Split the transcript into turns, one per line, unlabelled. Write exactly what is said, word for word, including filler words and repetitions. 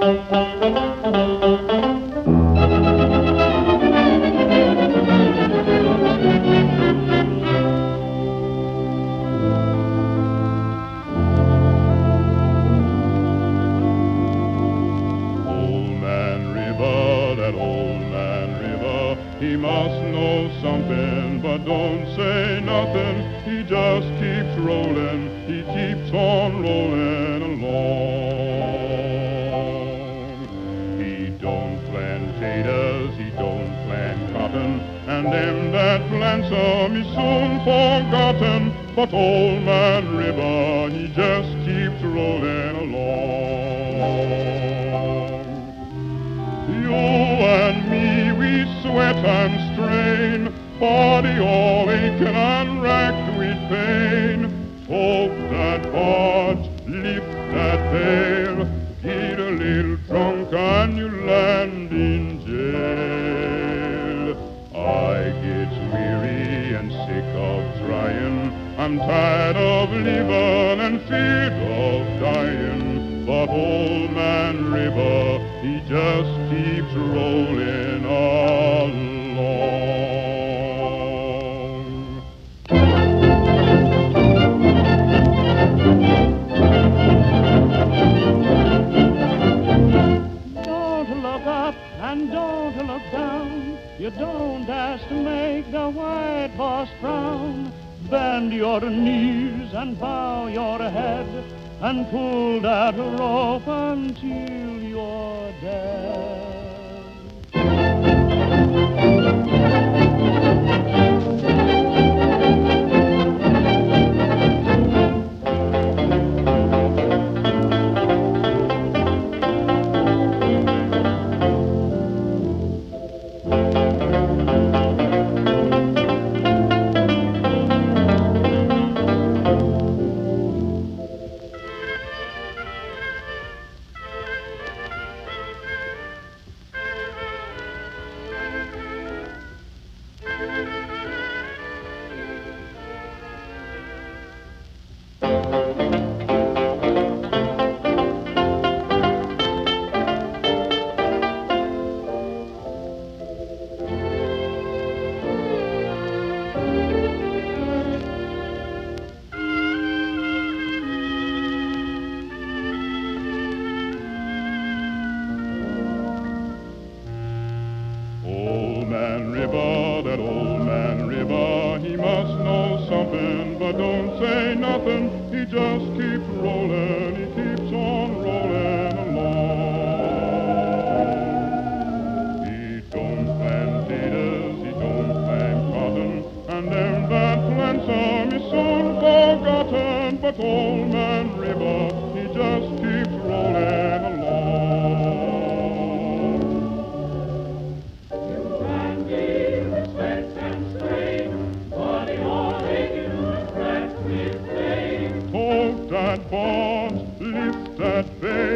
That old man River, he must know something, but don't say nothing. He just keeps rolling, he keeps on rolling along. He don't plant taters, he don't plant cotton, and them that plants 'em is soon forgotten. But old man River, he just keeps rolling along. You and me, we sweat and strain, body all aching and racked with pain. Tote that barge, lift that pail, get a little drunk and you land in jail. I get weary and sick of trying, I'm tired of living and feared of dying. But old man River, he just keeps rolling along.
Don't look up and don't look down. You don't ask to make the white horse frown. Bend your knees and bow your head and pull that rope until you're dead.
Old man River, that old man River, he must know something, but don't say nothing. He just keeps rolling, he keeps on rolling along. He don't plant taters, he don't plant cotton, and them that plants 'em is soon forgotten. But old man River, he just keeps rolling along. That barge, lift that bale.